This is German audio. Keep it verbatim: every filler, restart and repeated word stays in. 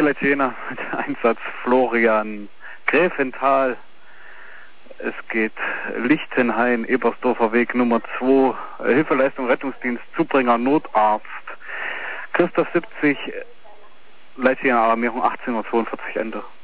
Leitjena mit Einsatz Florian Gräfenthal. Es geht Lichtenhain, Ebersdorfer Weg Nummer zwei, Hilfeleistung Rettungsdienst, Zubringer Notarzt. Christoph siebzig, Leitjena Alarmierung achtzehn Uhr zweiundvierzig, Ende.